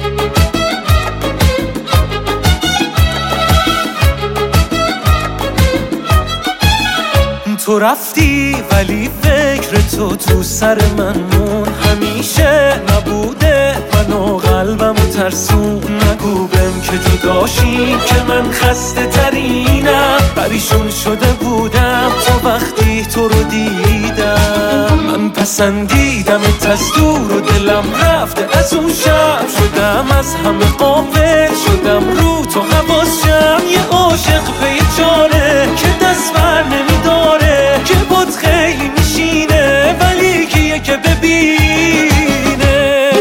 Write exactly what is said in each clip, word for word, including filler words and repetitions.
تو رفتی ولی فکر تو تو سر من مون، همیشه نبوده منو قلبمو ترسون. نگو بهم که جداشی که من خسته ترینم، پریشون شده بودم تو وقتی تو رو دیدم. من پسندیدمت از دور و دلم رفته از اون شب، شدم از همه غافل، شدم رو تو حواسم. یه عاشق پی چاره که دست بر نمیداره، که بود خیلی میشینه ولی کیه که ببینه.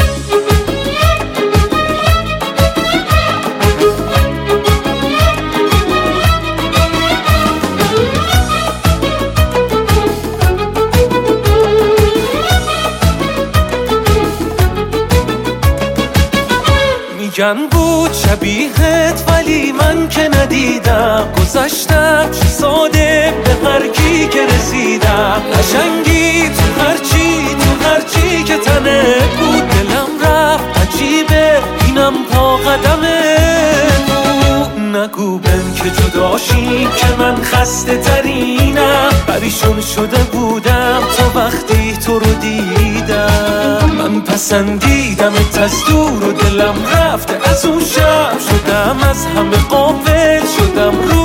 میگن بود شبیهت ولی من که ندیدم، گذشتم چه ساده به هر کی که رسیدم. قشنگی تو هرچی تو هرچی که تنه بود، دلم رفت عجیبه اینم پا قدمه بود. نگو بهم که جداشی که من خسته ترینم، پریشون شده بودم تو وقتی تو رو دیدم. من پسندیدمت از دور و دلم رفته از اون شب، شدم از همه غافل، شدم رو